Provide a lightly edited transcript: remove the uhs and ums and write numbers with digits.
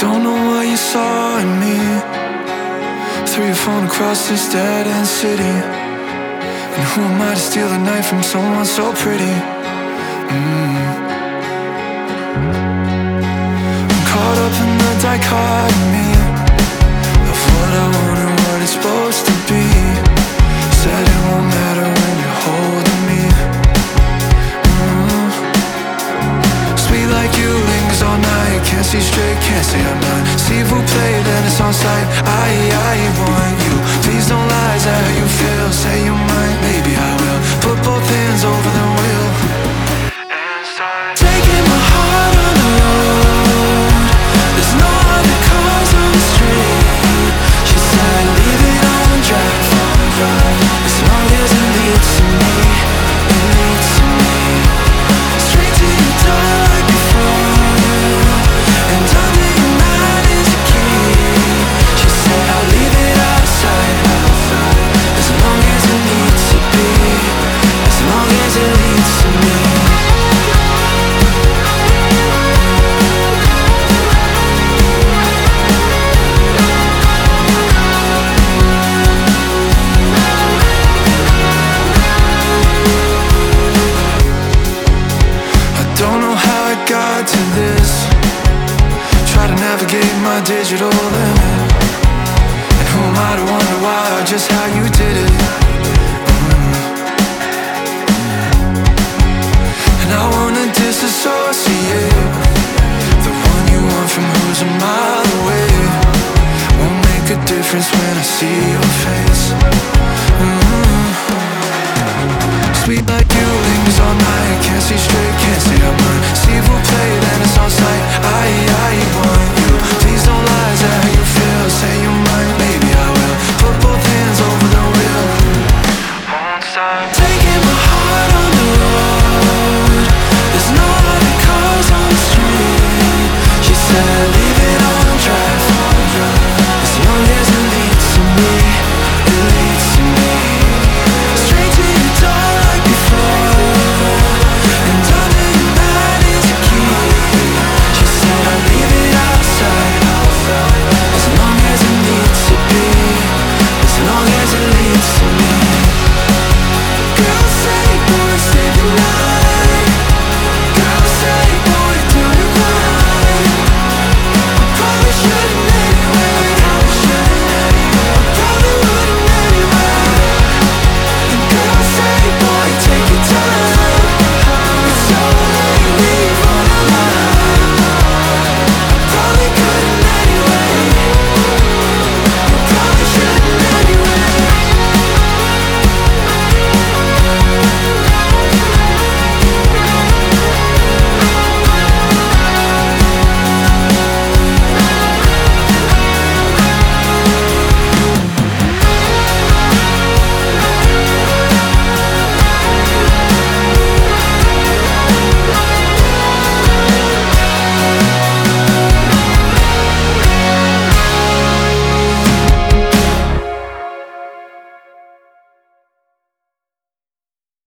Don't know what you saw in me. Threw your phone across this dead-end city. And who am I to steal a night from someone so pretty? I'm caught up in the dichotomy of what I want and what it's supposed to be. Said it won't matter when you're holding me. Sweet like you, lingers all night. Can't see straight, can't say I'm not. See if we play, then it's on sight. I want you. Please don't lie, is that how you feel? Say you might, maybe I will. Put both hands over the wheel. Taking my heart on the road. There's no other cars on the street. She said leave it on drive. As long as it leads to me, it leads to me. Straight to your door like before. And under your mat is a key. She said I'll leave it outside. As long as it needs to be. As long as it leads to me. Don't know how I got to this. Try to navigate my digital limit. And who am I to wonder why or just how you did it? And I wanna disassociate. The one you want from who's a mile away. Won't make a difference when I see you